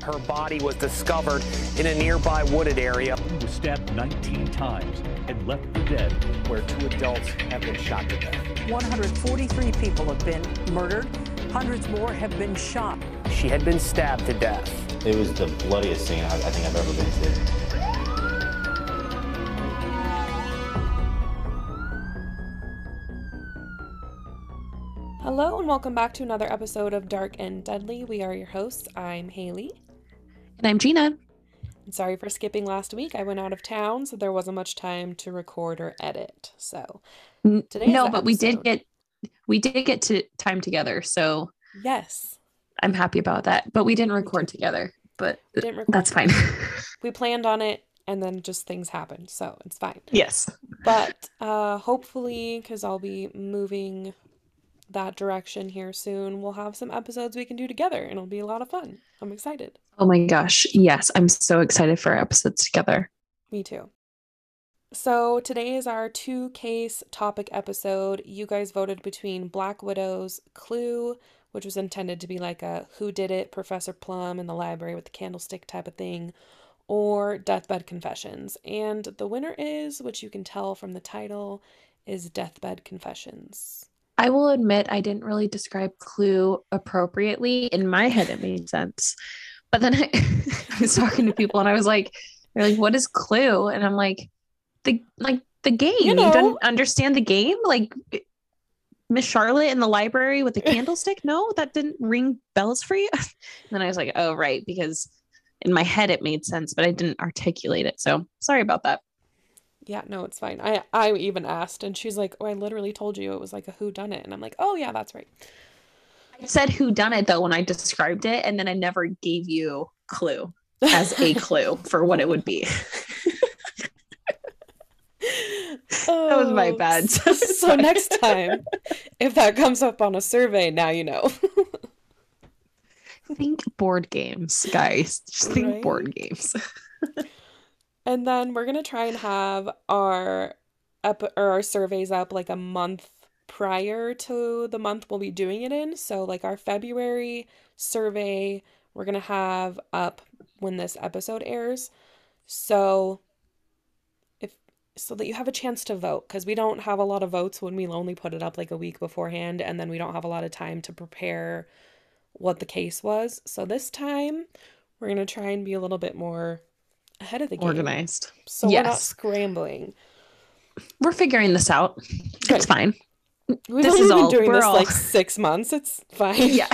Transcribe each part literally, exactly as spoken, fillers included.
Her body was discovered in a nearby wooded area. He was stabbed nineteen times and left for dead, where two adults have been shot to death. one hundred forty-three people have been murdered. Hundreds more have been shot. She had been stabbed to death. It was the bloodiest thing I think I've ever been to. Hello and welcome back to another episode of Dark and Deadly. We are your hosts. I'm Haley. And I'm Gina. And sorry for skipping last week. I went out of town, so there wasn't much time to record or edit. So today, no, but episode. we did get we did get to time together. So yes, I'm happy about that. But we didn't record together. But we didn't record that's together. Fine. We planned on it, and then just things happened, so it's fine. Yes, but uh, hopefully, because I'll be moving that direction here soon, we'll have some episodes we can do together and it'll be a lot of fun. I'm excited. Oh my gosh, yes, I'm so excited for our episodes together. Me too. So today is our two case topic episode. You guys voted between Black Widow's Clue, which was intended to be like a who did it, Professor Plum in the library with the candlestick type of thing, or Deathbed Confessions. And the winner is, which you can tell from the title, is Deathbed Confessions. I will admit I didn't really describe Clue appropriately. In my head, it made sense. But then I, I was talking to people and I was like, they're like, what is Clue? And I'm like, the like the game. You, know, you don't understand the game? Like Miss Charlotte in the library with the candlestick? No, that didn't ring bells for you? And then I was like, oh, right. Because in my head, it made sense, but I didn't articulate it. So sorry about that. Yeah, no, it's fine. I, I even asked and she's like, oh, I literally told you it was like a whodunit. And I'm like, oh yeah, that's right. I said whodunit though when I described it, and then I never gave you Clue as a clue for what it would be. Oh, that was my bad. So, so next time, if that comes up on a survey, now you know. Think board games, guys. Just think right? board games. And then we're going to try and have our ep- or our surveys up like a month prior to the month we'll be doing it in. So like our February survey, we're going to have up when this episode airs. So if so that you have a chance to vote, because we don't have a lot of votes when we only put it up like a week beforehand, and then we don't have a lot of time to prepare what the case was. So this time we're going to try and be a little bit more ahead of the game. Organized. So yes. We're not scrambling. We're figuring this out. Good. It's fine. We've this only is been all, doing this all... like six months. It's fine. Yeah.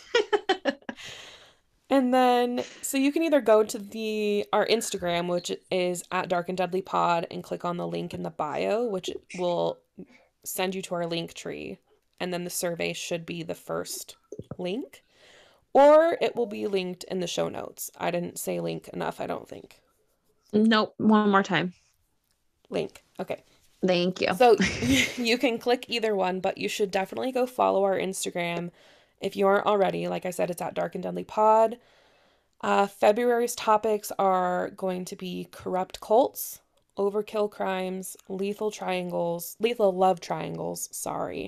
And then, so you can either go to the our Instagram, which is at Dark and Deadly Pod, and click on the link in the bio, which will send you to our link tree. And then the survey should be the first link. Or it will be linked in the show notes. I didn't say link enough, I don't think. Nope. One more time. Link. Okay. Thank you. So you can click either one, but you should definitely go follow our Instagram if you aren't already. Like I said, it's at Dark and Deadly Pod. Uh, February's topics are going to be corrupt cults, overkill crimes, lethal triangles, lethal love triangles, sorry.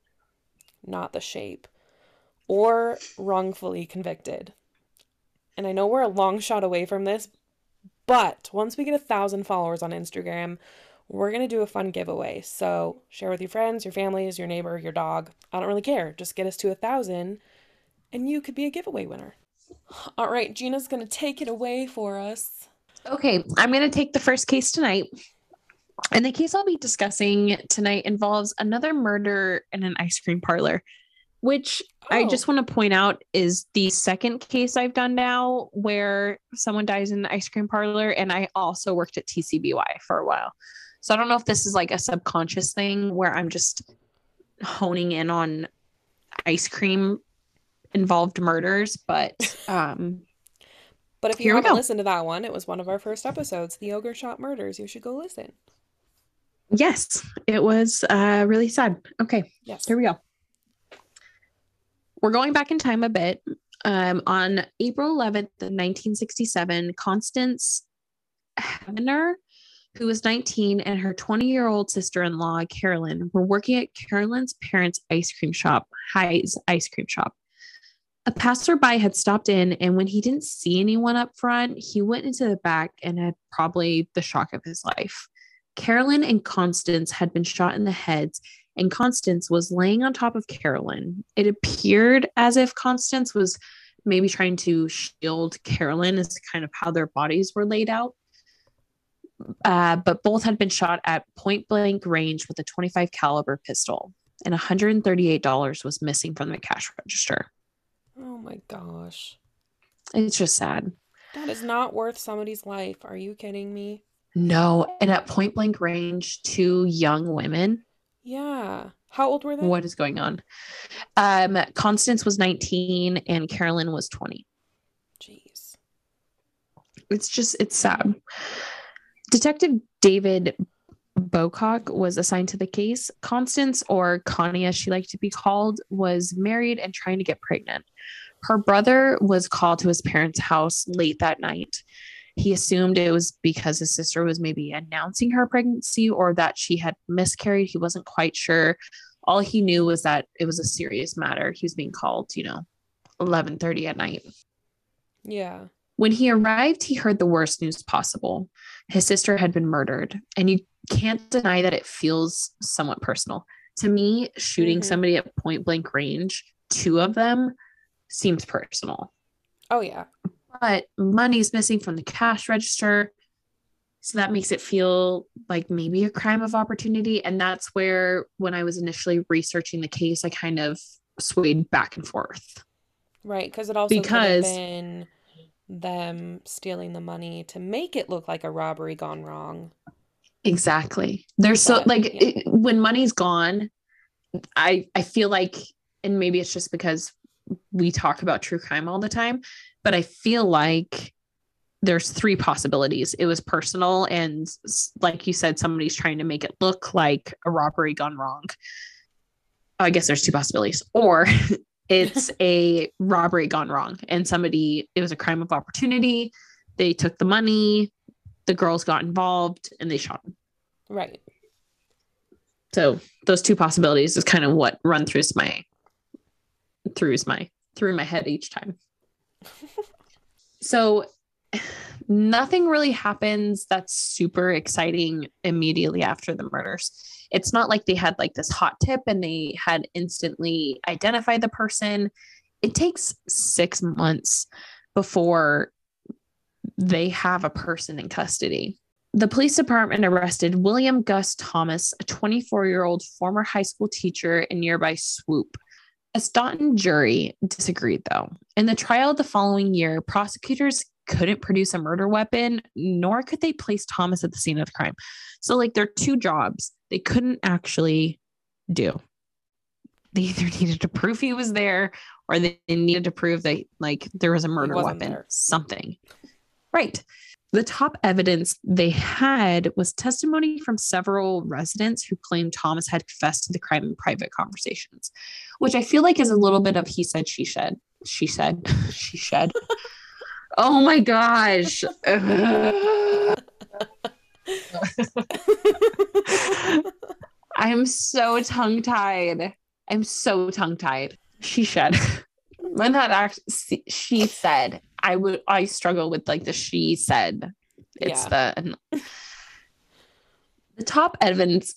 Not The Shape. Or wrongfully convicted. And I know we're a long shot away from this, but once we get a thousand followers on Instagram, we're going to do a fun giveaway. So share with your friends, your families, your neighbor, your dog. I don't really care. Just get us to a thousand and you could be a giveaway winner. All right, Gina's going to take it away for us. Okay, I'm going to take the first case tonight. And the case I'll be discussing tonight involves another murder in an ice cream parlor, which oh. I just want to point out is the second case I've done now where someone dies in an ice cream parlor. And I also worked at T C B Y for a while. So I don't know if this is like a subconscious thing where I'm just honing in on ice cream involved murders, but um but if you haven't listened to that one, it was one of our first episodes, the Ogre Shop Murders. You should go listen. Yes, it was uh really sad. Okay, yes, here we go. We're going back in time a bit. Um, on April eleventh, nineteen sixty-seven, Constance Havener, who was nineteen, and her twenty-year-old sister-in-law, Carolyn, were working at Carolyn's parents' ice cream shop, High's Ice Cream Shop. A passerby had stopped in, and when he didn't see anyone up front, he went into the back and had probably the shock of his life. Carolyn and Constance had been shot in the heads, and Constance was laying on top of Carolyn. It appeared as if Constance was maybe trying to shield Carolyn, as kind of how their bodies were laid out. Uh, but both had been shot at point blank range with a twenty-five caliber pistol, and one hundred thirty-eight dollars was missing from the cash register. Oh my gosh. It's just sad. That is not worth somebody's life. Are you kidding me? No. And at point blank range, two young women. Yeah. How old were they? What is going on? Um, Constance was nineteen and Carolyn was twenty. Jeez. It's just, it's sad. Detective David Bocock was assigned to the case. Constance, or Connie as she liked to be called, was married and trying to get pregnant. Her brother was called to his parents' house late that night. He assumed it was because his sister was maybe announcing her pregnancy or that she had miscarried. He wasn't quite sure. All he knew was that it was a serious matter. He was being called, you know, eleven thirty at night. Yeah. When he arrived, he heard the worst news possible. His sister had been murdered, and you can't deny that it feels somewhat personal. To me, shooting mm-hmm. somebody at point blank range, two of them, seems personal. Oh, yeah. But money's missing from the cash register. So that makes it feel like maybe a crime of opportunity. And that's where, when I was initially researching the case, I kind of swayed back and forth. Right. Because it also because, could have been them stealing the money to make it look like a robbery gone wrong. Exactly. There's so, like, yeah. it, when money's gone, I I feel like, and maybe it's just because we talk about true crime all the time, but I feel like there's three possibilities. It was personal, and like you said, somebody's trying to make it look like a robbery gone wrong. I guess there's two possibilities. Or it's a robbery gone wrong, and somebody, it was a crime of opportunity. They took the money, the girls got involved, and they shot him. Right. So those two possibilities is kind of what run through my through my through my head each time. So nothing really happens that's super exciting immediately after the murders. It's not like they had like this hot tip and they had instantly identified the person. It takes six months before they have a person in custody. The police department arrested William Gus Thomas, a twenty-four-year-old former high school teacher in nearby Swope. A Staunton jury disagreed, though. In the trial the following year, prosecutors couldn't produce a murder weapon, nor could they place Thomas at the scene of the crime. So, like, there are two jobs they couldn't actually do. They either needed to prove he was there, or they needed to prove that, like, there was a murder weapon, there. Something. Right. The top evidence they had was testimony from several residents who claimed Thomas had confessed to the crime in private conversations, which I feel like is a little bit of he said, she said, she said, she said. Oh my gosh. I'm so tongue-tied. I'm so tongue-tied. She said. When that actually, she said, I would, I struggle with like the she said. It's yeah. the, the top evidence.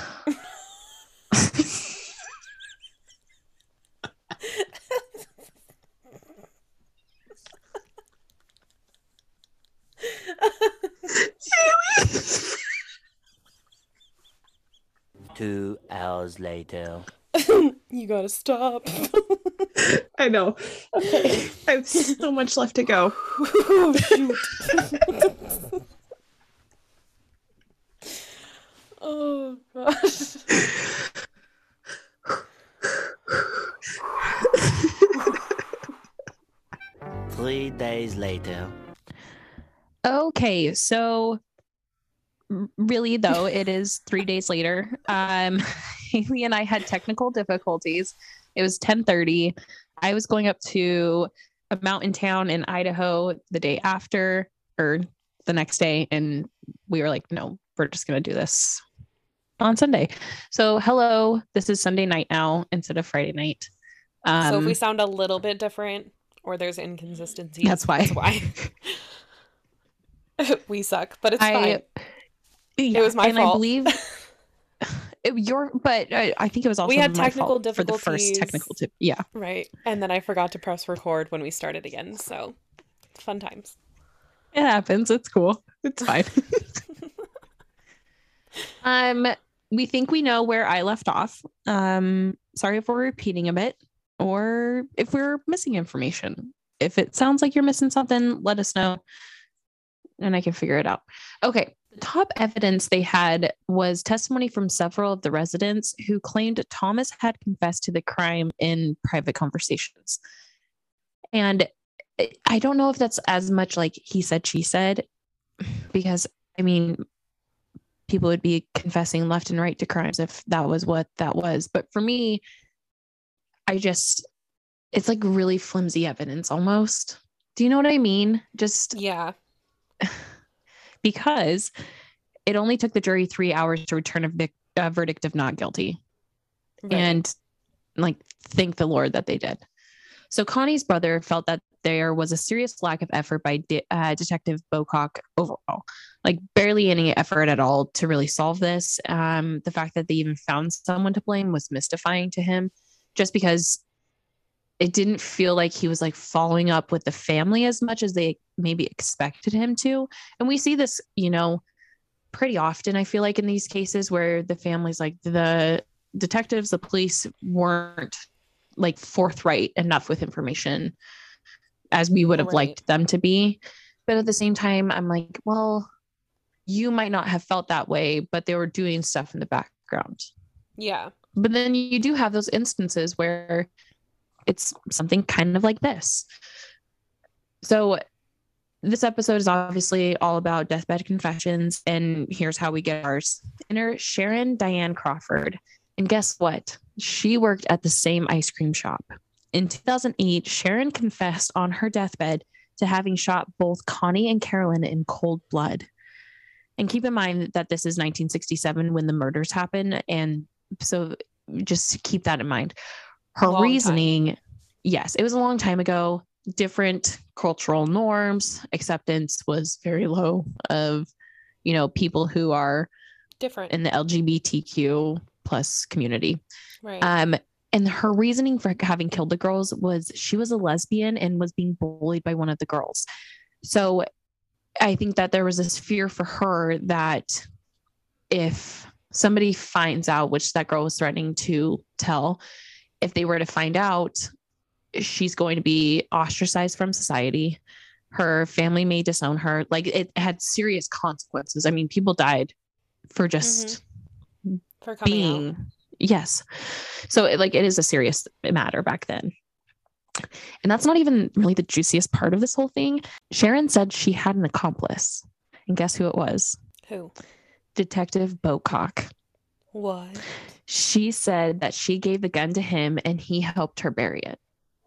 Two hours later. You gotta stop. I know. Okay. I have so much left to go. Oh, shoot. Oh, gosh. Three days later. Okay, so really, though, it is three days later. Um, Haley and I had technical difficulties. It was ten thirty. I was going up to a mountain town in Idaho the day after, or the next day, and we were like, no, we're just going to do this on Sunday. So, hello, this is Sunday night now instead of Friday night. Um, so if we sound a little bit different or there's inconsistencies, that's why. That's why. We suck, but it's I, fine. Yeah, it was my and fault. I believe it, your, but I, I think it was also we had my technical fault for the first difficulties. technical tip. Yeah. Right. And then I forgot to press record when we started again. So fun times. It happens. It's cool. It's fine. um, we think we know where I left off. Um, sorry if we're repeating a bit or if we're missing information. If it sounds like you're missing something, let us know and I can figure it out. Okay. The top evidence they had was testimony from several of the residents who claimed Thomas had confessed to the crime in private conversations. And I don't know if that's as much like he said, she said, because I mean, people would be confessing left and right to crimes if that was what that was. But for me, I just, it's like really flimsy evidence almost. Do you know what I mean? Just, yeah. Because it only took the jury three hours to return a, vic- a verdict of not guilty. Right. And like, thank the Lord that they did. So Connie's brother felt that there was a serious lack of effort by de- uh, Detective Bocock overall, like barely any effort at all to really solve this. Um, the fact that they even found someone to blame was mystifying to him, just because it didn't feel like he was like following up with the family as much as they maybe expected him to. And we see this, you know, pretty often, I feel like in these cases where the family's like the detectives, the police weren't like forthright enough with information as we would have right. liked them to be. But at the same time, I'm like, well, you might not have felt that way, but they were doing stuff in the background. Yeah. But then you do have those instances where it's something kind of like this. So this episode is obviously all about deathbed confessions, and here's how we get ours. Enter Sharon Diane Crawford. And guess what? She worked at the same ice cream shop. In two thousand eight, Sharon confessed on her deathbed to having shot both Connie and Carolyn in cold blood. And keep in mind that this is nineteen sixty-seven when the murders happened. And so just keep that in mind. Her Long reasoning, time. Yes, it was a long time ago. Different cultural norms. Acceptance was very low of, you know, people who are different in the L G B T Q plus community. Right. Um, and her reasoning for having killed the girls was she was a lesbian and was being bullied by one of the girls. So I think that there was this fear for her that if somebody finds out, which that girl was threatening to tell, if they were to find out, she's going to be ostracized from society. Her family may disown her. Like, it had serious consequences. I mean, people died for just mm-hmm. for coming being, out. Yes. So it, like, it is a serious matter back then. And that's not even really the juiciest part of this whole thing. Sharon said she had an accomplice. And guess who it was? Who? Detective Bocock. What? She said that she gave the gun to him and he helped her bury it.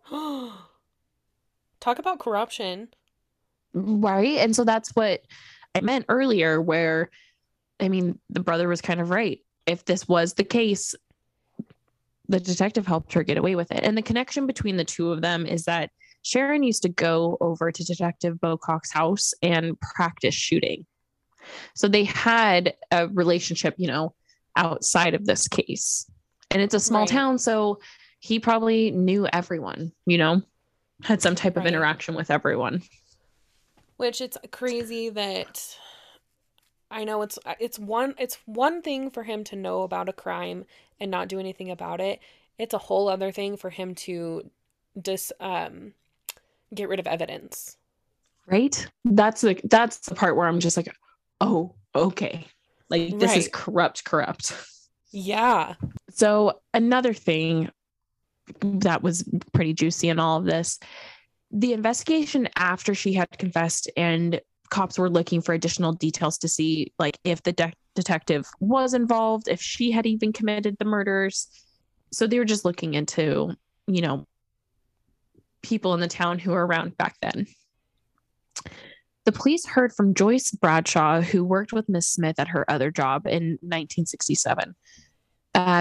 Talk about corruption. Right. And so that's what I meant earlier, where, I mean, the brother was kind of right. If this was the case, the detective helped her get away with it. And the connection between the two of them is that Sharon used to go over to Detective Bocock's house and practice shooting. So they had a relationship, you know, outside of this case. And it's a small right. town, so he probably knew everyone, you know, had some type right. of interaction with everyone. Which, it's crazy that I know it's it's one it's one thing for him to know about a crime and not do anything about it. It's a whole other thing for him to dis um get rid of evidence. Right? That's the that's the part where I'm just like, oh, okay. Like, this right. is corrupt, corrupt. Yeah. So another thing that was pretty juicy in all of this, the investigation after she had confessed and cops were looking for additional details to see, like, if the de- detective was involved, if she had even committed the murders. So they were just looking into, you know, people in the town who were around back then. The police heard from Joyce Bradshaw, who worked with Miss Smith at her other job in nineteen sixty-seven. Um,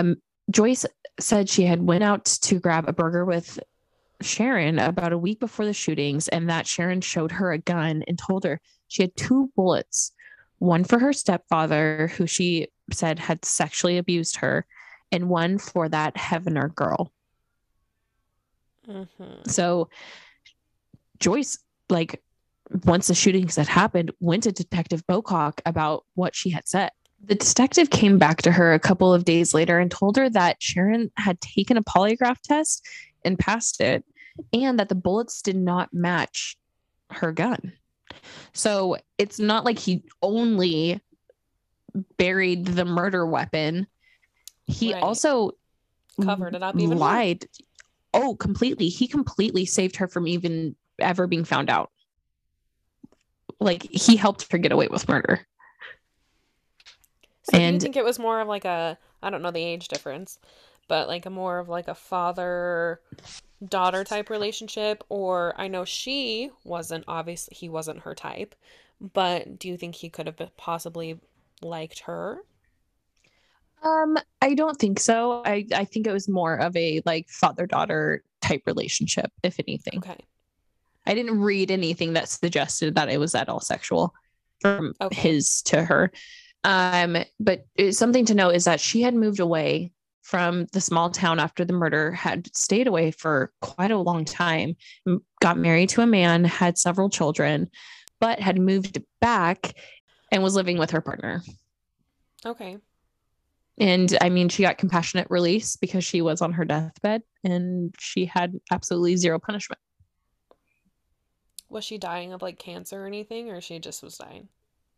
Joyce said she had went out to grab a burger with Sharon about a week before the shootings, and that Sharon showed her a gun and told her she had two bullets, one for her stepfather, who she said had sexually abused her, and one for that Heavener girl. Mm-hmm. So Joyce, like, once the shootings had happened, went to Detective Bocock about what she had said. The detective came back to her a couple of days later and told her that Sharon had taken a polygraph test and passed it, and that the bullets did not match her gun. So it's not like he only buried the murder weapon. He Right. also Covered it up even more. lied. Oh, completely. He completely saved her from even ever being found out. Like, he helped her get away with murder. So do you And- think it was more of like a, I don't know the age difference, but like a more of like a father-daughter type relationship? Or I know she wasn't, obviously he wasn't her type, but do you think he could have possibly liked her? Um, I don't think so. I, I think it was more of a like father-daughter type relationship, if anything. Okay. I didn't read anything that suggested that it was at all sexual from Okay. his to her. Um, but it's something to know is that she had moved away from the small town after the murder, had stayed away for quite a long time, m- got married to a man, had several children, but had moved back and was living with her partner. Okay. And I mean, she got compassionate release because she was on her deathbed and she had absolutely zero punishment. Was she dying of like cancer or anything, or she just was dying?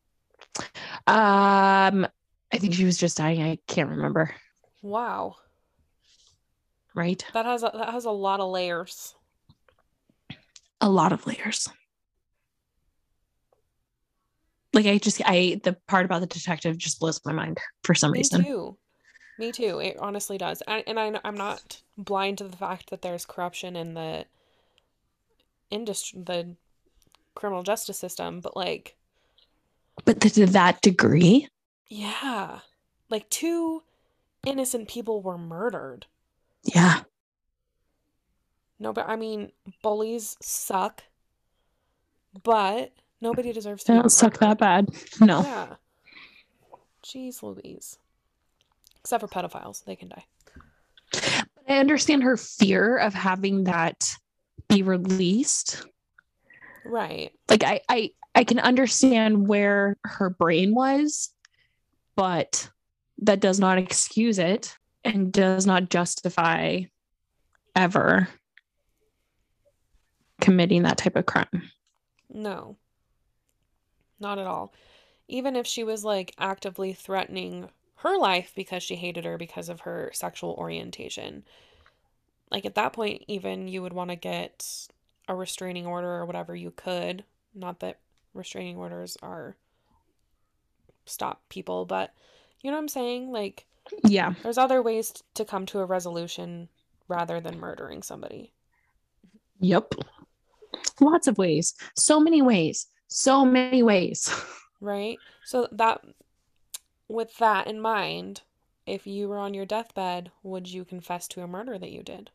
Um, I think she was just dying. I can't remember. Wow. Right? That has a, that has a lot of layers. A lot of layers. Like, I just, I, the part about the detective just blows my mind for some Me reason. too. Me too. It honestly does. And, and I, I'm not blind to the fact that there's corruption in the industry, the criminal justice system, but like, But to that degree, yeah, like two innocent people were murdered. yeah. No, but I mean, bullies suck, but nobody deserves to They be don't suck that murdered. bad. No. Yeah. Jeez Louise. Except for pedophiles, they can die. I understand her fear of having that be released. Right. Like, I, I, I can understand where her brain was, but that does not excuse it and does not justify ever committing that type of crime. No. Not at all. Even if she was like actively threatening her life because she hated her because of her sexual orientation. Like at that point, even you would want to get a restraining order or whatever you could. Not that restraining orders are stop people, but you know what I'm saying? Like, Yeah. there's other ways to come to a resolution rather than murdering somebody. Yep. Lots of ways. So many ways. So many ways. Right? So that, with that in mind, if you were on your deathbed, would you confess to a murder that you did?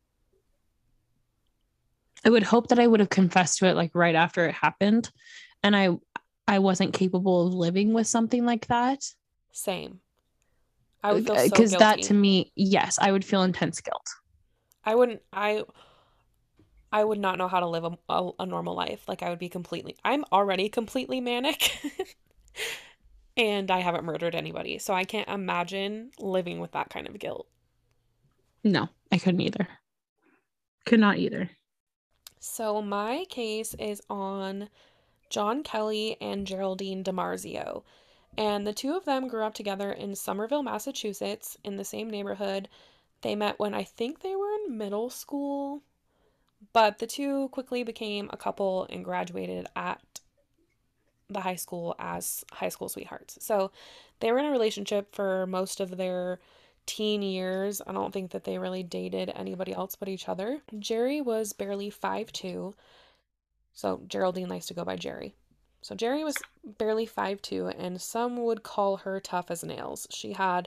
I would hope that I would have confessed to it like right after it happened, and I I wasn't capable of living with something like that. Same. I would feel so Because guilty. that to me, yes, I would feel intense guilt. I wouldn't, I, I would not know how to live a, a, a normal life. Like I would be completely, I'm already completely manic and I haven't murdered anybody. So I can't imagine living with that kind of guilt. No, I couldn't either. Could not either. So my case is on John Kelly and Geraldine DiMarzio. And the two of them grew up together in Somerville, Massachusetts, in the same neighborhood. They met when I think they were in middle school, but the two quickly became a couple and graduated at the high school as high school sweethearts. So they were in a relationship for most of their teen years. I don't think that they really dated anybody else but each other. Jerry was barely five two, so Geraldine likes to go by Jerry. So Jerry was barely five two, and some would call her tough as nails. She had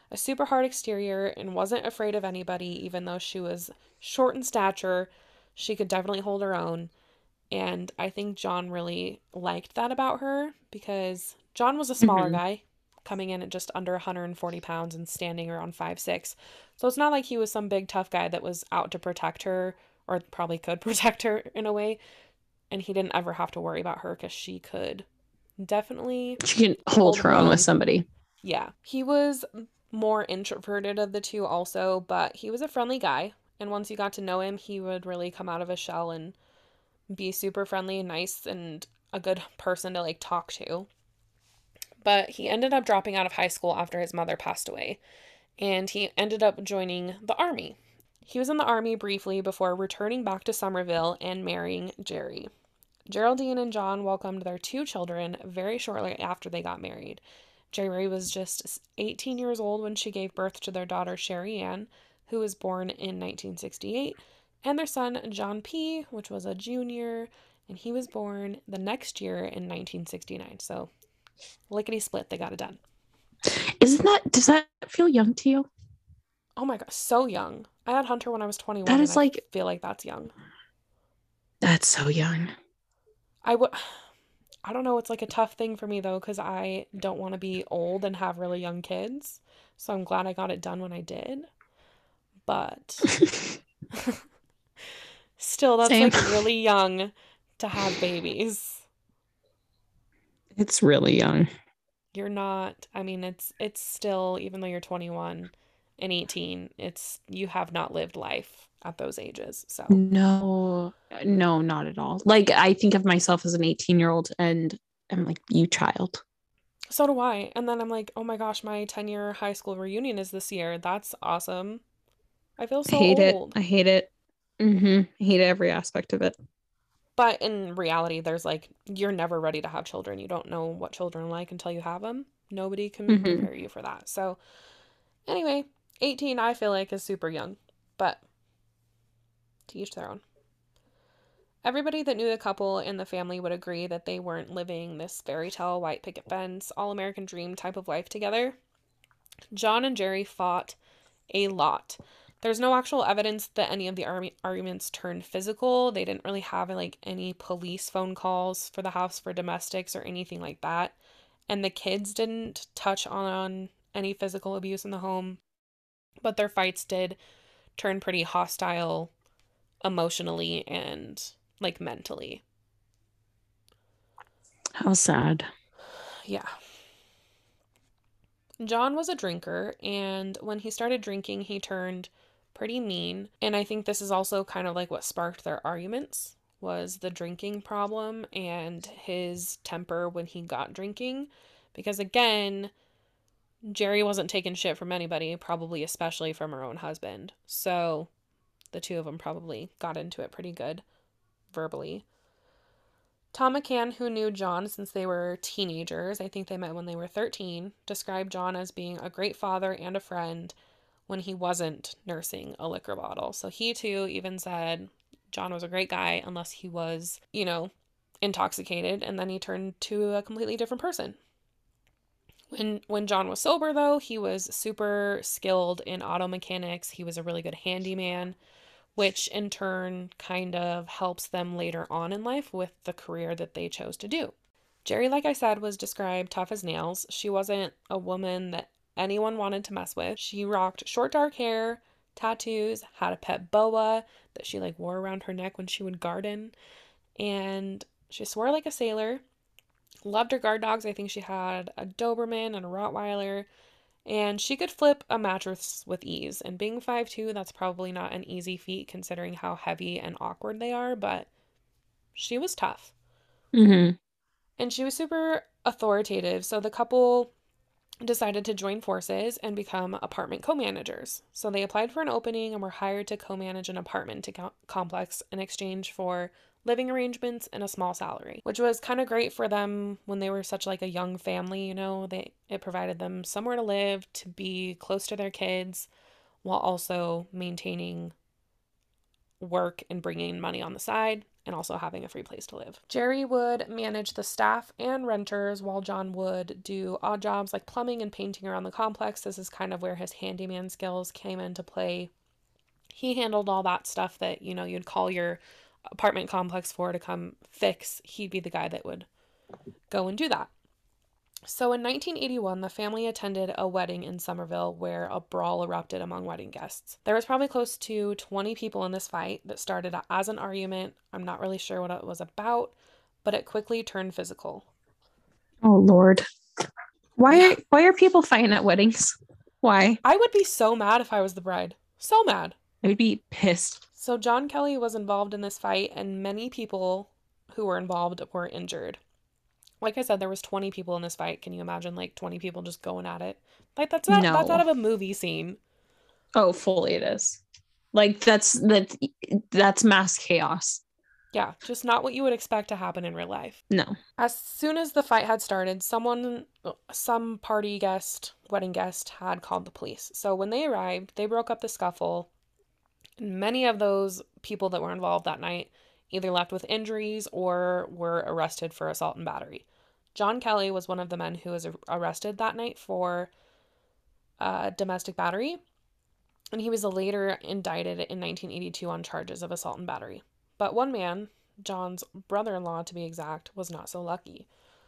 a super hard exterior and wasn't afraid of anybody, even though she was short in stature. She could definitely hold her own. And I think John really liked that about her because John was a smaller Mm-hmm. guy, coming in at just under one hundred forty pounds and standing around five six. So it's not like he was some big tough guy that was out to protect her, or probably could protect her in a way. And he didn't ever have to worry about her because she could definitely She can hold her own with somebody. Yeah. He was more introverted of the two also, but he was a friendly guy. And once you got to know him, he would really come out of his shell and be super friendly and nice and a good person to like talk to. But he ended up dropping out of high school after his mother passed away, and he ended up joining the army. He was in the army briefly before returning back to Somerville and marrying Jerry. Geraldine and John welcomed their two children very shortly after they got married. Jerry was just eighteen years old when she gave birth to their daughter Sherry Ann, who was born in nineteen sixty-eight, and their son John P., which was a junior, and he was born the next year in nineteen sixty-nine. So, lickety split, they got it done. Isn't that, does that feel young to you? Oh my gosh, so young. I had Hunter when I was twenty-one. That is and I like, feel like that's young. That's so young. I would, I don't know. It's like a tough thing for me though, because I don't want to be old and have really young kids. So I'm glad I got it done when I did. But still, that's Same. like really young to have babies. It's really young. You're not, I mean, it's it's still, even though you're twenty-one and eighteen, it's, you have not lived life at those ages. So No, no, not at all. Like, I think of myself as an eighteen year old and I'm like, you child. so do I. And then I'm like, oh my gosh, my ten year high school reunion is this year. That's awesome. I feel so I hate old. it. I hate it. Mm-hmm. I hate every aspect of it. But in reality, there's like, you're never ready to have children. You don't know what children are like until you have them. Nobody can Mhm. prepare you for that. So anyway, eighteen I feel like is super young, but to each their own. Everybody that knew the couple and the family would agree that they weren't living this fairy tale, white picket fence, all-American dream type of life together. John and Jerry fought a lot. There's no actual evidence that any of the army arguments turned physical. They didn't really have like any police phone calls for the house for domestics or anything like that. And the kids didn't touch on any physical abuse in the home. But their fights did turn pretty hostile emotionally and like mentally. How sad. Yeah. John was a drinker, and when he started drinking, he turned pretty mean. And I think this is also kind of like what sparked their arguments, was the drinking problem and his temper when he got drinking. Because again, Jerry wasn't taking shit from anybody, probably especially from her own husband. So the two of them probably got into it pretty good verbally. Tom McCann, who knew John since they were teenagers, I think they met when they were thirteen, described John as being a great father and a friend when he wasn't nursing a liquor bottle. So he too even said John was a great guy unless he was, you know, intoxicated, and then he turned to a completely different person. When when John was sober, though, he was super skilled in auto mechanics. He was a really good handyman, which in turn kind of helps them later on in life with the career that they chose to do. Jerry, like I said, was described tough as nails. She wasn't a woman that anyone wanted to mess with. She rocked short dark hair, tattoos, had a pet boa that she like wore around her neck when she would garden, and she swore like a sailor. Loved her guard dogs. I think she had a Doberman and a Rottweiler. And she could flip a mattress with ease. And being five two, that's probably not an easy feat considering how heavy and awkward they are, but she was tough. Mm-hmm. And she was super authoritative. So the couple decided to join forces and become apartment co-managers. So they applied for an opening and were hired to co-manage an apartment to co- complex in exchange for living arrangements and a small salary, which was kind of great for them when they were such like a young family. You know, they it provided them somewhere to live, to be close to their kids, while also maintaining work and bringing money on the side. and also having a free place to live. Jerry would manage the staff and renters while John would do odd jobs like plumbing and painting around the complex. This is kind of where his handyman skills came into play. He handled all that stuff that, you know, you'd call your apartment complex for to come fix. He'd be the guy that would go and do that. So in nineteen eighty-one, the family attended a wedding in Somerville where a brawl erupted among wedding guests. There was probably close to twenty people in this fight that started as an argument. I'm not really sure what it was about, but it quickly turned physical. Oh, Lord. Why, why are people fighting at weddings? Why? I would be so mad if I was the bride. So mad. I would be pissed. So John Kelly was involved in this fight, and many people who were involved were injured. Like I said, there was twenty people in this fight. Can you imagine, like, twenty people just going at it? Like, that's not, No. that's out of a movie scene. Oh, fully it is. Like, that's, that, that's mass chaos. Yeah, just not what you would expect to happen in real life. No. As soon as the fight had started, someone, some party guest, wedding guest, had called the police. So when they arrived, they broke up the scuffle. And many of those people that were involved that night either left with injuries or were arrested for assault and battery. John Kelly was one of the men who was arrested that night for uh, domestic battery, and he was later indicted in nineteen eighty-two on charges of assault and battery. But one man, John's brother-in-law to be exact, was not so lucky.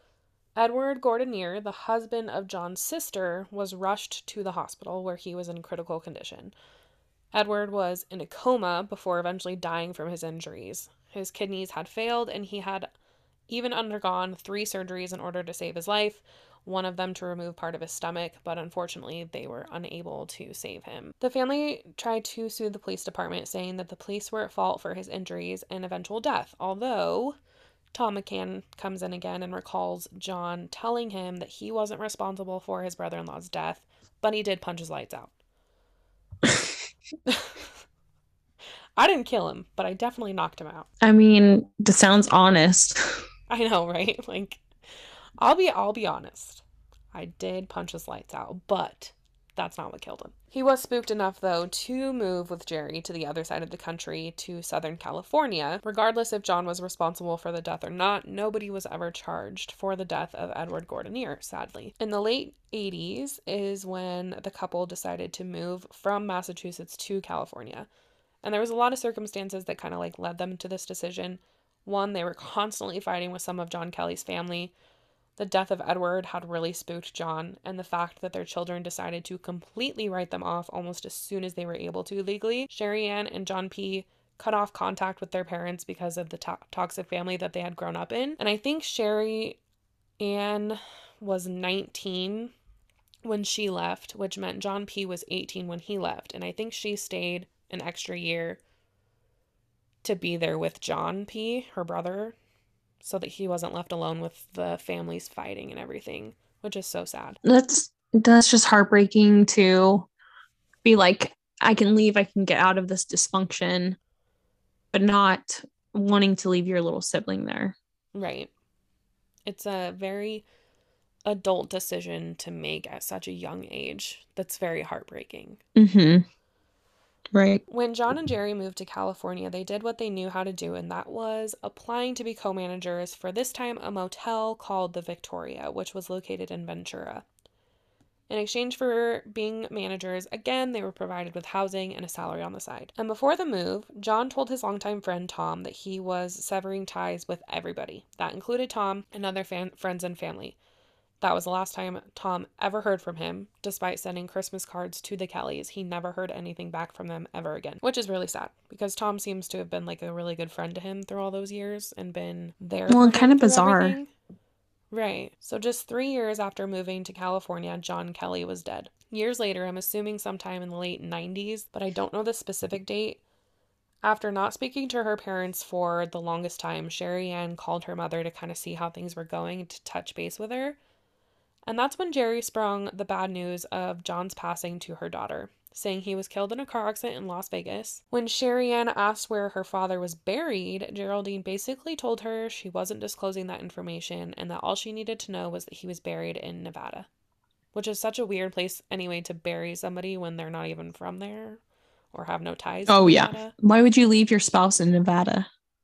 Edward Gordonier, the husband of John's sister, was rushed to the hospital where he was in critical condition. Edward was in a coma before eventually dying from his injuries. His kidneys had failed, and he had even undergone three surgeries in order to save his life, one of them to remove part of his stomach, but unfortunately they were unable to save him. The family tried to sue the police department, saying that the police were at fault for his injuries and eventual death, although Tom McCann comes in again and recalls John telling him that he wasn't responsible for his brother-in-law's death, but he did punch his lights out. I didn't kill him, but I definitely knocked him out. I mean, that sounds honest. I know, right? Like, I'll be I'll be honest. I did punch his lights out, but that's not what killed him. He was spooked enough, though, to move with Jerry to the other side of the country to Southern California. Regardless if John was responsible for the death or not, nobody was ever charged for the death of Edward Gordonier, sadly. In the late eighties is when the couple decided to move from Massachusetts to California. And there was a lot of circumstances that kind of like led them to this decision. One, they were constantly fighting with some of John Kelly's family. The death of Edward had really spooked John, and the fact that their children decided to completely write them off almost as soon as they were able to legally. Sherry Ann and John P. cut off contact with their parents because of the to- toxic family that they had grown up in. And I think Sherry Ann was nineteen when she left, which meant John P. was eighteen when he left. And I think she stayed an extra year to be there with John P., her brother, so that he wasn't left alone with the families fighting and everything, which is so sad. That's that's just heartbreaking to be like, I can leave, I can get out of this dysfunction, but not wanting to leave your little sibling there. Right. It's a very adult decision to make at such a young age. That's very heartbreaking. Mm-hmm. Right. When John and Jerry moved to California, they did what they knew how to do, and that was applying to be co-managers for this time a motel called the Victoria, which was located in Ventura. In exchange for being managers, again, they were provided with housing and a salary on the side. And before the move, John told his longtime friend Tom that he was severing ties with everybody. That included Tom and other fan- friends and family. That was the last time Tom ever heard from him. Despite sending Christmas cards to the Kellys, he never heard anything back from them ever again, which is really sad because Tom seems to have been like a really good friend to him through all those years and been there. Well, and kind of bizarre. Everything. Right. So just three years after moving to California, John Kelly was dead. Years later, I'm assuming sometime in the late nineties, but I don't know the specific date. After not speaking to her parents for the longest time, Sherry Ann called her mother to kind of see how things were going, to touch base with her. And that's when Jerry sprung the bad news of John's passing to her daughter, saying he was killed in a car accident in Las Vegas. When Sherry Ann asked where her father was buried, Geraldine basically told her she wasn't disclosing that information and that all she needed to know was that he was buried in Nevada, which is such a weird place anyway to bury somebody when they're not even from there or have no ties to Oh, Nevada. yeah. Why would you leave your spouse in Nevada?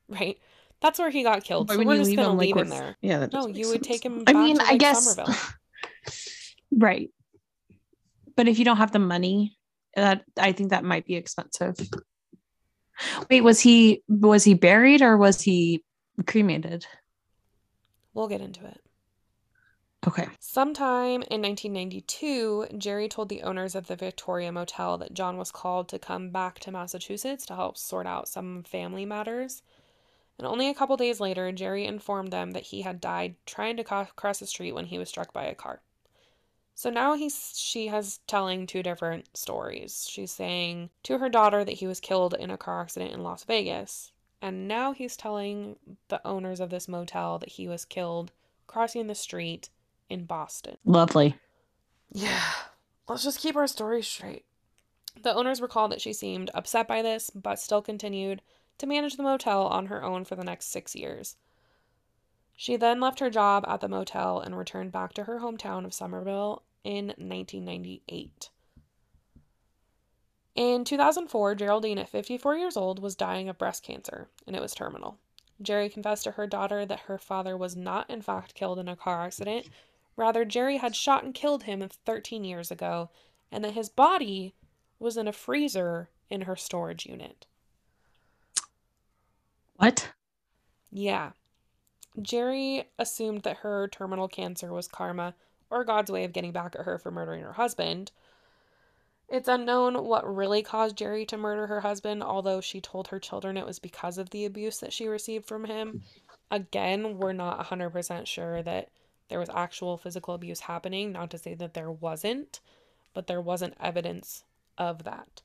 right? That's where he got killed. Why so would we're you just leave gonna him, like, leave him with- there. Yeah, that No, doesn't you make would sense. take him I back mean, to I like guess Somerville. right. But if you don't have the money, that I think that might be expensive. Wait, was he was he buried or was he cremated? We'll get into it. Okay. Sometime in nineteen ninety-two, Jerry told the owners of the Victoria Motel that John was called to come back to Massachusetts to help sort out some family matters. And only a couple days later, Jerry informed them that he had died trying to co- cross the street when he was struck by a car. So now he's she has telling two different stories. She's saying to her daughter that he was killed in a car accident in Las Vegas. And now he's telling the owners of this motel that he was killed crossing the street in Boston. Lovely. Yeah, let's just keep our stories straight. The owners recalled that she seemed upset by this, but still continued to manage the motel on her own for the next six years. She then left her job at the motel and returned back to her hometown of Somerville in nineteen ninety-eight. In two thousand four, Geraldine, at fifty-four years old, was dying of breast cancer, and it was terminal. Jerry confessed to her daughter that her father was not, in fact, killed in a car accident. Rather, Jerry had shot and killed him thirteen years ago, and that his body was in a freezer in her storage unit. What? Yeah. Jerry assumed that her terminal cancer was karma, or God's way of getting back at her for murdering her husband. It's unknown what really caused Jerry to murder her husband, although she told her children it was because of the abuse that she received from him. Again, we're not one hundred percent sure that there was actual physical abuse happening, not to say that there wasn't, but there wasn't evidence of that.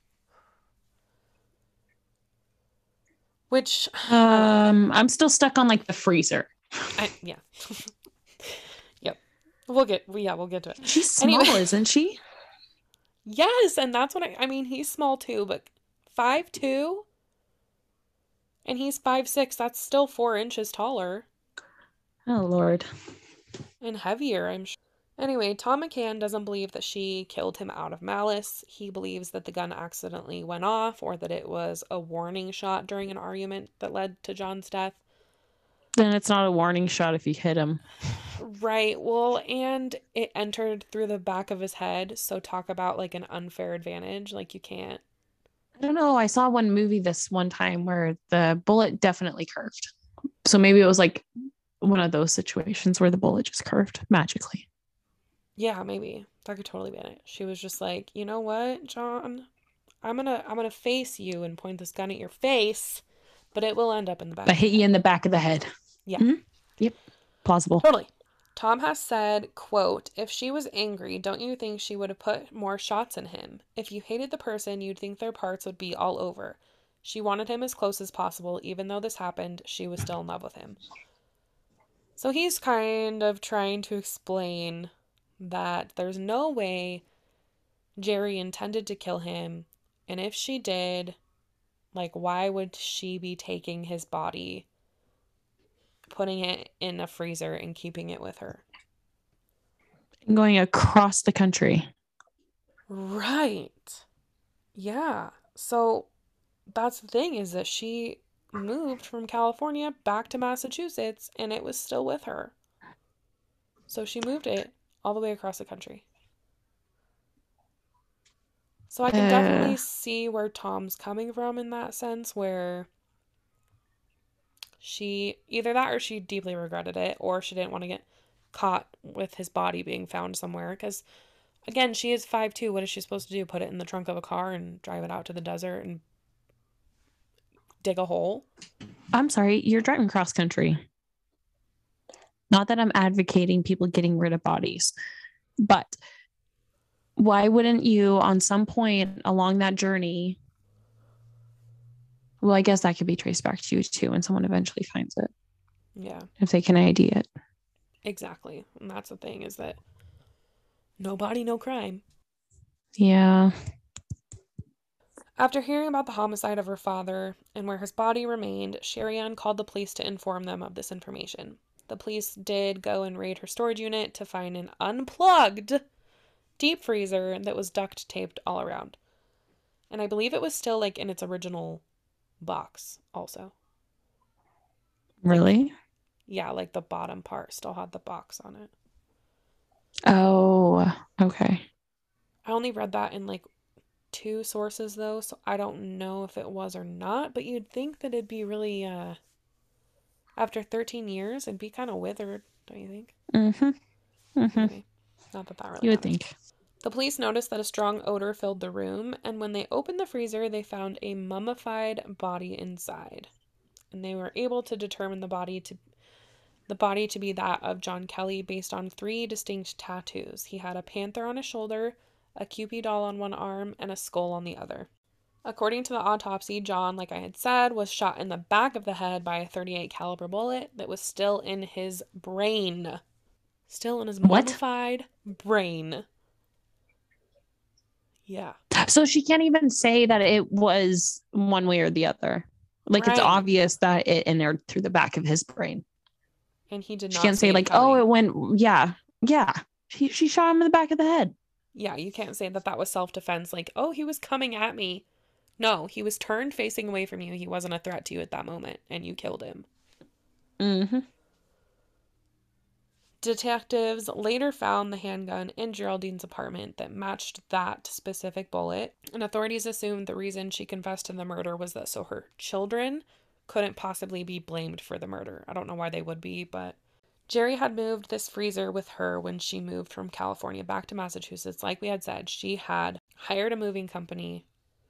Which, Um, I'm still stuck on like the freezer. I, yeah. Yep. We'll get, yeah, we'll get to it. She's small, Anyway. isn't she? Yes, and that's what I, I mean, he's small too, but five two, and he's five six, that's still four inches taller Oh Lord. and heavier, I'm sure. Anyway, Tom McCann doesn't believe that she killed him out of malice. He believes that the gun accidentally went off or that it was a warning shot during an argument that led to John's death. Then it's not a warning shot if you hit him. Right, well, and it entered through the back of his head, so talk about like an unfair advantage, like you can't. I don't know. I saw one movie this one time where the bullet definitely curved. So maybe it was like one of those situations where the bullet just curved magically. Yeah, maybe. That could totally be it. She was just like, you know what, John? I'm gonna I'm gonna face you and point this gun at your face, but it will end up in the back. I hit you in the back of the head. Yeah. Mm-hmm. Yep. Plausible. Totally. Tom has said, quote, if she was angry, don't you think she would have put more shots in him? If you hated the person, you'd think their parts would be all over. She wanted him as close as possible. Even though this happened, she was still in love with him. So he's kind of trying to explain that there's no way Jerry intended to kill him. And if she did, like, why would she be taking his body, putting it in a freezer and keeping it with her? Going across the country. Right. Yeah. So that's the thing, is that she moved from California back to Massachusetts and it was still with her. So she moved it all the way across the country. So I can Uh. definitely see where Tom's coming from in that sense, where she, either that or she deeply regretted it, or she didn't want to get caught with his body being found somewhere. Because, again, she is five two. What is she supposed to do? Put it in the trunk of a car and drive it out to the desert and dig a hole? I'm sorry, you're driving cross country. Not that I'm advocating people getting rid of bodies, but why wouldn't you, on some point along that journey, well, I guess that could be traced back to you too, and someone eventually finds it Yeah, if they can I D it. exactly. And that's the thing, is that no body, no crime. Yeah. After hearing about the homicide of her father and where his body remained, Sherry Ann called the police to inform them of this information. The police did go and raid her storage unit to find an unplugged deep freezer that was duct taped all around. And I believe it was still like in its original box also. Really? Yeah, like the bottom part still had the box on it. Oh, okay. I only read that in like two sources though, so I don't know if it was or not, but you'd think that it'd be really uh after thirteen years it'd be kind of withered, don't you think? Mm-hmm. Mm-hmm. Anyway, not that that really You would matters. think. The police noticed that a strong odor filled the room, and when they opened the freezer, they found a mummified body inside. And they were able to determine the body to the body to be that of John Kelly based on three distinct tattoos. He had a panther on his shoulder, a Cupid doll on one arm, and a skull on the other. According to the autopsy, John, like I had said, was shot in the back of the head by a thirty-eight caliber bullet that was still in his brain. Still in his What? mummified brain. Yeah. So she can't even say that it was one way or the other. Like it's Right. obvious that it entered through the back of his brain. And he did She not can't see say it like, coming. oh, it went. Yeah, yeah. She she shot him in the back of the head. Yeah, you can't say that that was self-defense. Like, oh, he was coming at me. No, he was turned facing away from you. He wasn't a threat to you at that moment, and you killed him. Mm-hmm. Detectives later found the handgun in Geraldine's apartment that matched that specific bullet, and authorities assumed the reason she confessed to the murder was that so her children couldn't possibly be blamed for the murder. I don't know why they would be, but Jerry had moved this freezer with her when she moved from California back to Massachusetts. Like we had said, she had hired a moving company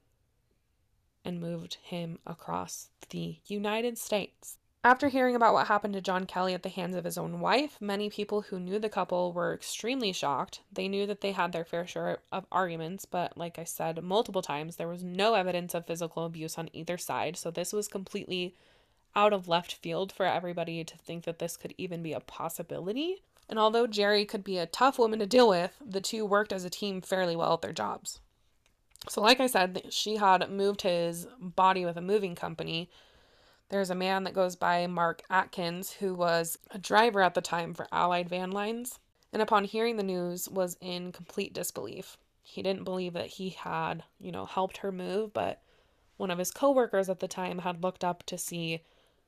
and moved him across the United States. After hearing about what happened to John Kelly at the hands of his own wife, many people who knew the couple were extremely shocked. They knew that they had their fair share of arguments, but like I said multiple times, there was no evidence of physical abuse on either side, so this was completely out of left field for everybody to think that this could even be a possibility. And although Jerry could be a tough woman to deal with, the two worked as a team fairly well at their jobs. So like I said, she had moved his body with a moving company. There's a man that goes by Mark Atkins, who was a driver at the time for Allied Van Lines, and upon hearing the news was in complete disbelief. He didn't believe that he had, you know, helped her move, but one of his coworkers at the time had looked up to see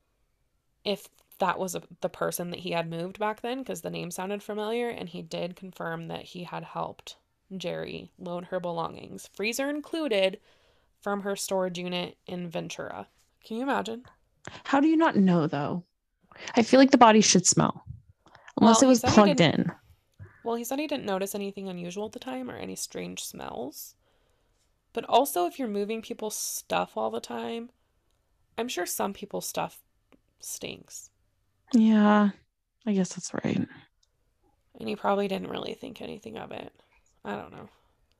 if that was a, the person that he had moved back then, because the name sounded familiar, and he did confirm that he had helped Jerry load her belongings, freezer included, from her storage unit in Ventura. Can you imagine? How do you not know though? I feel like the body should smell. Unless Well, it he was said he plugged didn't- in. Well, he said he didn't notice anything unusual at the time or any strange smells. But also, if you're moving people's stuff all the time, I'm sure some people's stuff stinks. Yeah, I guess that's right. And he probably didn't really think anything of it. I don't know.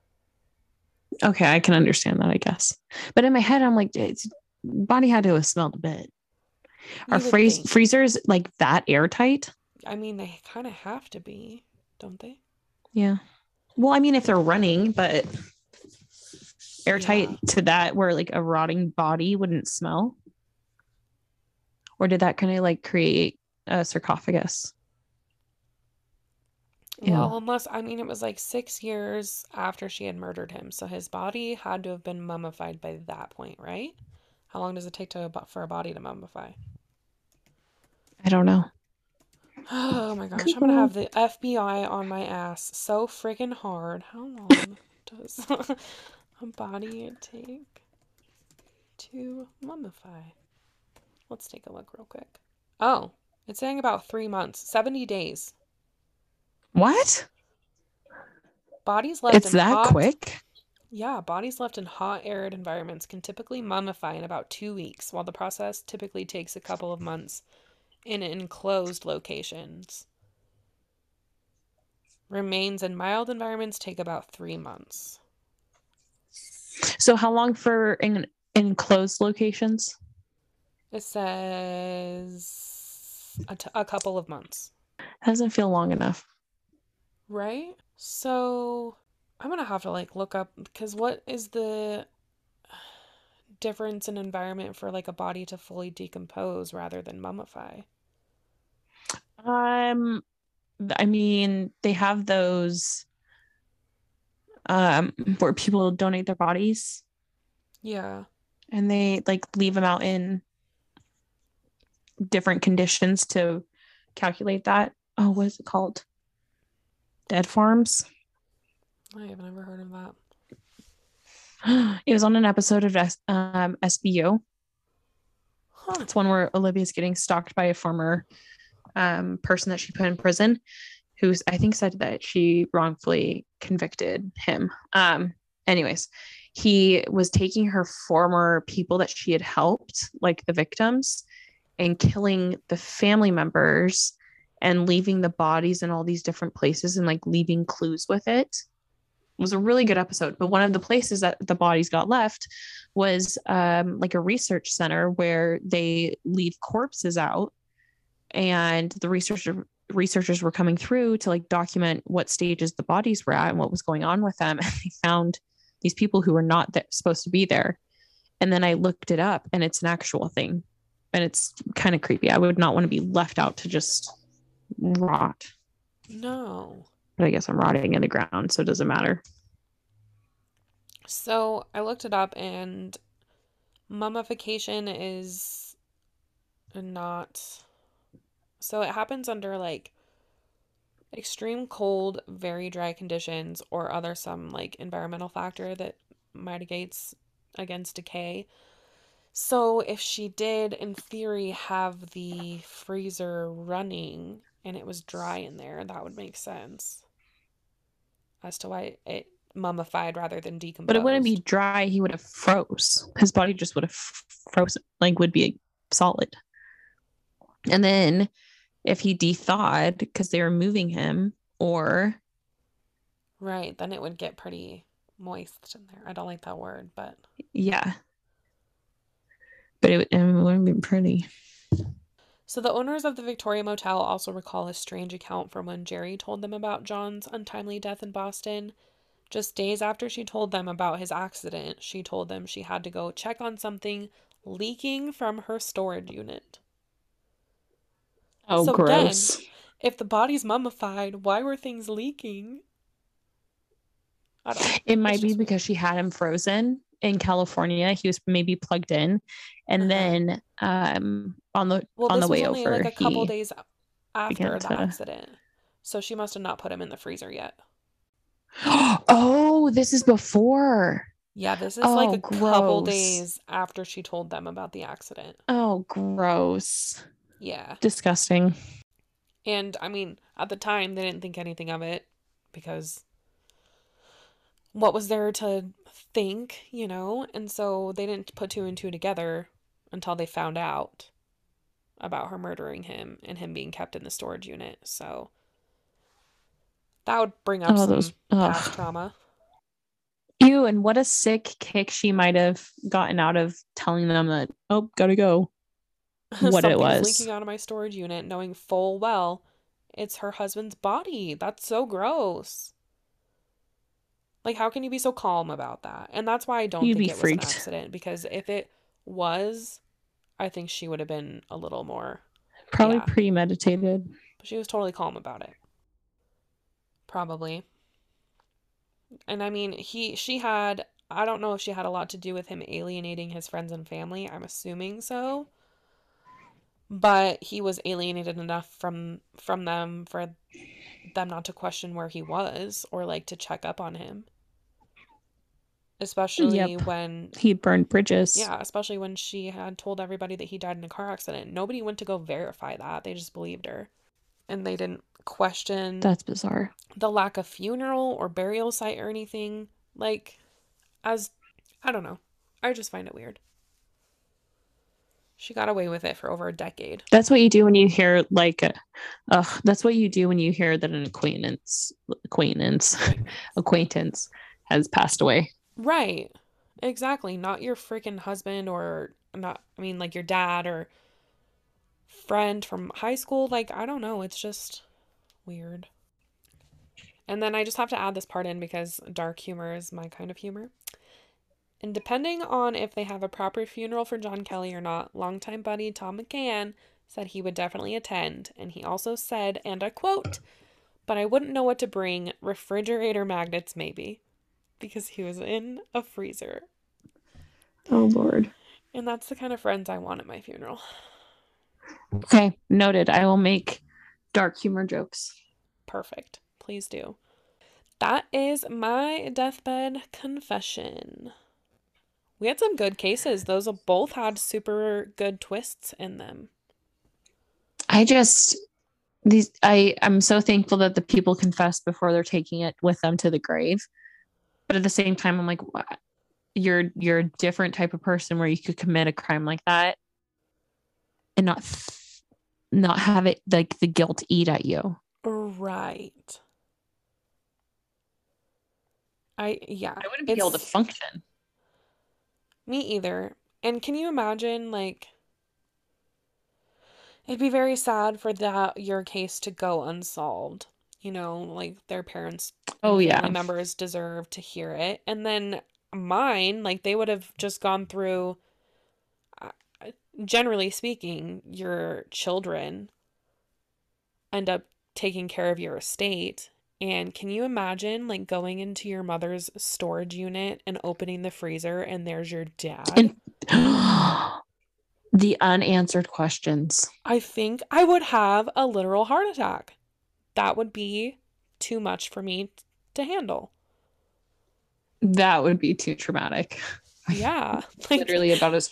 Okay, I can understand that, I guess. But in my head, I'm like, it's, body had to have smelled a bit. You Are would freeze, think. freezers like that airtight? I mean, they kind of have to be, don't they? Yeah. Well, I mean, if they're running, but airtight Yeah. to that where like a rotting body wouldn't smell? Or did that kind of like create a sarcophagus? Yeah. Well, unless, I mean, it was like six years after she had murdered him. So his body had to have been mummified by that point, right? How long does it take to for a body to mummify? I don't know. Oh my gosh, I'm gonna have the F B I on my ass so freaking hard. How long does a body take to mummify? Let's take a look real quick. Oh, it's saying about three months, seventy days. What? Bodies left It's in that hot, quick? Yeah, bodies left in hot, arid environments can typically mummify in about two weeks, while the process typically takes a couple of months in enclosed locations. Remains in mild environments take about three months. So how long for in enclosed locations? It says a, t- a couple of months. Doesn't feel long enough. Right? So I'm gonna have to like look up, because what is the difference in environment for like a body to fully decompose rather than mummify? Um, I mean, they have those um where people donate their bodies Yeah. and they like leave them out in different conditions to calculate that. Oh, what is it called? Dead farms. I have never heard of that. It was on an episode of S- um, S V U. Huh. It's one where Olivia's getting stalked by a former um, person that she put in prison, who's I think said that she wrongfully convicted him. Um, anyways, he was taking her former people that she had helped, like the victims, and killing the family members and leaving the bodies in all these different places and like leaving clues with it. It was a really good episode. But one of the places that the bodies got left was um, like a research center where they leave corpses out, and the researcher researchers were coming through to like document what stages the bodies were at and what was going on with them. And they found these people who were not th- supposed to be there. And then I looked it up, and it's an actual thing. And it's kind of creepy. I would not want to be left out to just rot. No. But I guess I'm rotting in the ground, so it doesn't matter. So I looked it up, and mummification is not... So it happens under like extreme cold, very dry conditions, or other some like environmental factor that mitigates against decay. So if she did, in theory, have the freezer running and it was dry in there, that would make sense as to why it mummified rather than decomposed. But it wouldn't be dry. He would have froze. His body just would have frozen, like would be solid. And then if he de-thawed because they were moving him, or... Right, then it would get pretty moist in there. I don't like that word, but... Yeah. But it, it wouldn't be pretty. So the owners of the Victoria Motel also recall a strange account from when Jerry told them about John's untimely death in Boston. Just days after she told them about his accident, she told them she had to go check on something leaking from her storage unit. Oh, so gross. Again, if the body's mummified, why were things leaking? I don't know. It might It's be just because she had him frozen in California. He was maybe plugged in, and Uh-huh. then um on the Well, on this the way was only over, like a couple he days after began the to- accident. So she must have not put him in the freezer yet. Oh, this is before. Yeah, this is Oh, like a couple gross. days after she told them about the accident. Oh, gross. Yeah. Disgusting. And I mean, at the time, they didn't think anything of it because what was there to think, you know? And so they didn't put two and two together until they found out about her murdering him and him being kept in the storage unit. So that would bring up Oh, some those- past ugh. trauma. Ew, and what a sick kick she might have gotten out of telling them that, oh, gotta go. What it Something's was. leaking out of my storage unit, knowing full well it's her husband's body. That's so gross. Like, how can you be so calm about that? And that's why I don't You'd think be it was freaked. an accident, because if it was, I think she would have been a little more, Probably Yeah. premeditated. but she was totally calm about it. Probably. And I mean, he, she had, I don't know if she had a lot to do with him alienating his friends and family. I'm assuming so. But he was alienated enough from from them for them not to question where he was or like to check up on him. Especially Yep. when, He burned bridges. yeah, especially when she had told everybody that he died in a car accident. Nobody went to go verify that. They just believed her. And they didn't question That's bizarre. the lack of funeral or burial site or anything. Like, as, I don't know. I just find it weird. She got away with it for over a decade. That's what you do when you hear like, uh, uh, that's what you do when you hear that an acquaintance, acquaintance, acquaintance has passed away. Right. Exactly. Not your freaking husband or not, I mean, like your dad or friend from high school. Like, I don't know. It's just weird. And then I just have to add this part in because dark humor is my kind of humor. And depending on if they have a proper funeral for John Kelly or not, longtime buddy Tom McCann said he would definitely attend. And he also said, and I quote, "But I wouldn't know what to bring. Refrigerator magnets, maybe." Because he was in a freezer. Oh, Lord. And that's the kind of friends I want at my funeral. Okay, noted. I will make dark humor jokes. Perfect. Please do. That is my deathbed confession. We had some good cases. Those both had super good twists in them. I just these I I'm so thankful that the people confess before they're taking it with them to the grave. But at the same time, I'm like, what? You're you're a different type of person where you could commit a crime like that and not not have it like the guilt eat at you. Right. I yeah. I wouldn't be able to function. Me either. And can you imagine, like, it'd be very sad for that your case to go unsolved. You know, like their parents and Oh family yeah. members deserve to hear it. And then mine, like they would have just gone through, uh, generally speaking, your children end up taking care of your estate. And can you imagine like going into your mother's storage unit and opening the freezer and there's your dad? And the unanswered questions. I think I would have a literal heart attack. That would be too much for me to handle. That would be too traumatic. Yeah. Like, Literally about as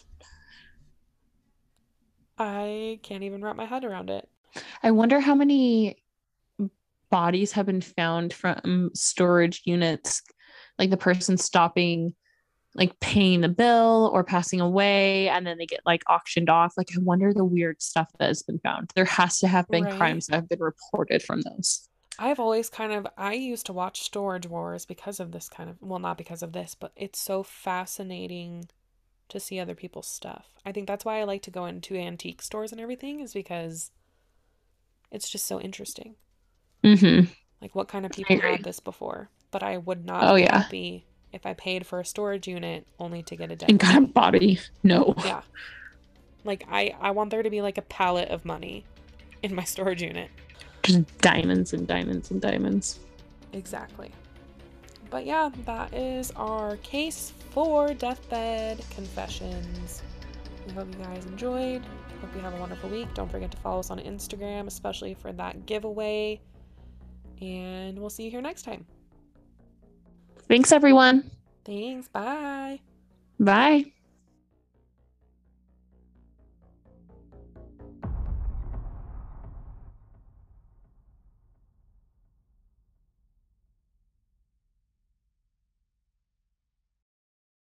I can't even wrap my head around it. I wonder how many bodies have been found from storage units, like the person stopping, like paying the bill or passing away, and then they get like auctioned off. Like, I wonder the weird stuff that has been found. There has to have been Right. crimes that have been reported from those. I've always kind of, I used to watch Storage Wars because of this kind of, well, not because of this, but it's so fascinating to see other people's stuff. I think that's why I like to go into antique stores and everything, is because it's just so interesting. Mm-hmm. Like, what kind of people agree. had this before? But I would not Oh, be yeah. happy if I paid for a storage unit only to get a dead And got a body. body. No. Yeah. Like, I, I want there to be like a pallet of money in my storage unit. Just diamonds and diamonds and diamonds. Exactly. But yeah, that is our case for Deathbed Confessions. We hope you guys enjoyed. Hope you have a wonderful week. Don't forget to follow us on Instagram, especially for that giveaway. And we'll see you here next time. Thanks, everyone. Thanks. Bye. Bye.